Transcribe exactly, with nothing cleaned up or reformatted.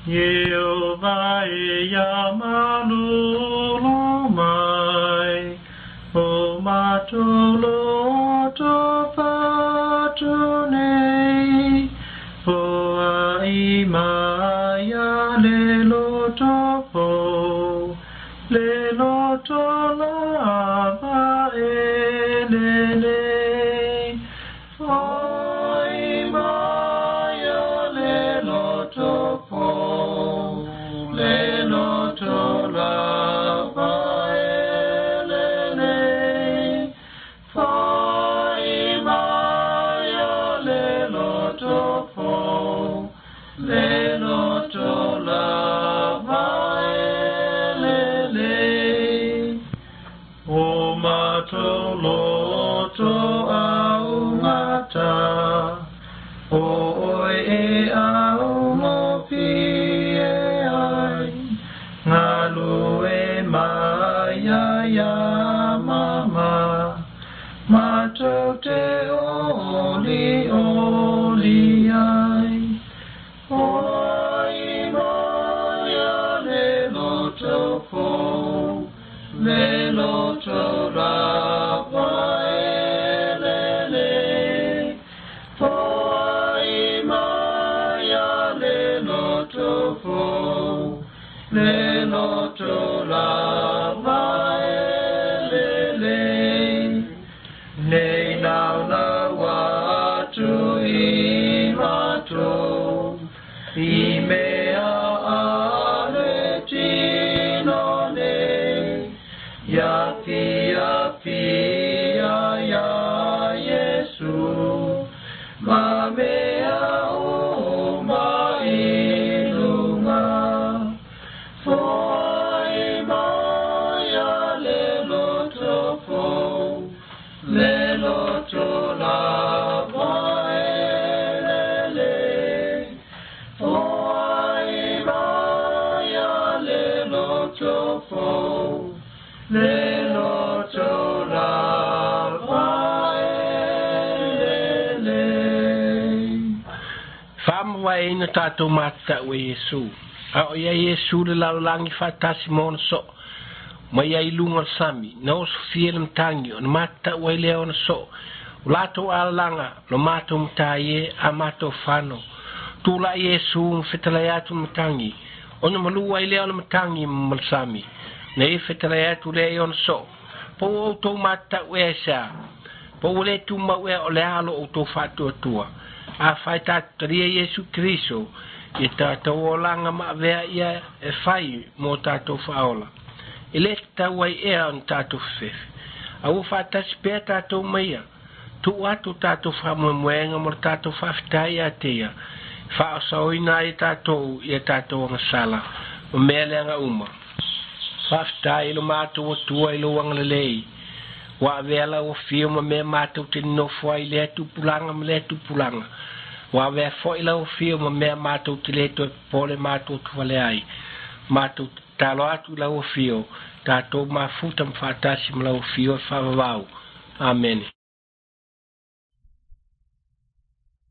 Jehovah Yamalulomai, O Matolo Tofatune, O Aimaya Lelo Topo, Lelo Tolava Elele, O Aimaya Lelo Topo, Lelo Tolava Elele, O Aimaya Lelo Topo, Lelo Tolava Elele, O Matoloto Aumata, O Oe Au Mopi Ai, Ngalue Maya Ya Mama, Matote Oli Oli Ai, Oi Maya Lelo Topo, Lelo Tolava Elele, Oi Maya Lelo Topo, Lelo Tolava Elele, Nei Nau Lawa Tu Imato, Imea Aretinone, Yapi Yapi Ya Ya Yesu, Mamea Uma Ilunga, Foi Maya Lelo Topo, Lelo Tolava Elele, Foi Maya Lelo Topo, Lelo Tolava Elele. Famwa ina tato mata we Yesu. A ya Yesu le laulangi fatasi mon so. Ma ya ilunga sami. Na os fielm tangi on mata we leon so. Ulato alanga lo mato mtaye amato fano. Tula Yesu mfetalayatu mtangi. Ona malua leon mtangi malsami. Na ifetalayatu leon so. Po auto mata we sa. Po le tuma we ole halo auto fatu tua. A faita tria Yesu Kristo. I tātou o langa ma vea ia e whai mō tātou whaola. I le tau ai ea on tātou whewhi. A u whātasi pēr tātou maia. Tu atu tātou whamumuenga mō tātou whawhitai a tea. Whaosaoina i tātou i tātou anga sala. O mea leanga uma. Whawhitai ilo mātou o tua ilo wanga lei. Wa vela o fio ma mea mātou te nofua i le tupulanga ma le tupulanga. Wa ve fo ila o fio ma mea mātou te leto pole mātou tuwale ai. Mātou talo atu la o fio. Tātou ma futa mwhatasi ma la o fio whawawau. Amen.